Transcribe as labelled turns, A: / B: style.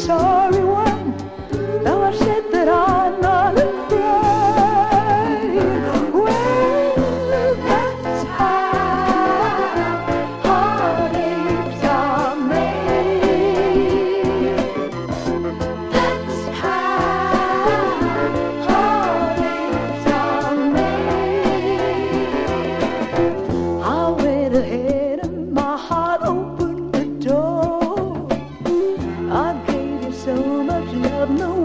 A: sorry one, though I said that I'm not afraid. Well, that's how heartaches are made. That's how heartaches are made. I went ahead and my heart opened the door. I gave you so much love, no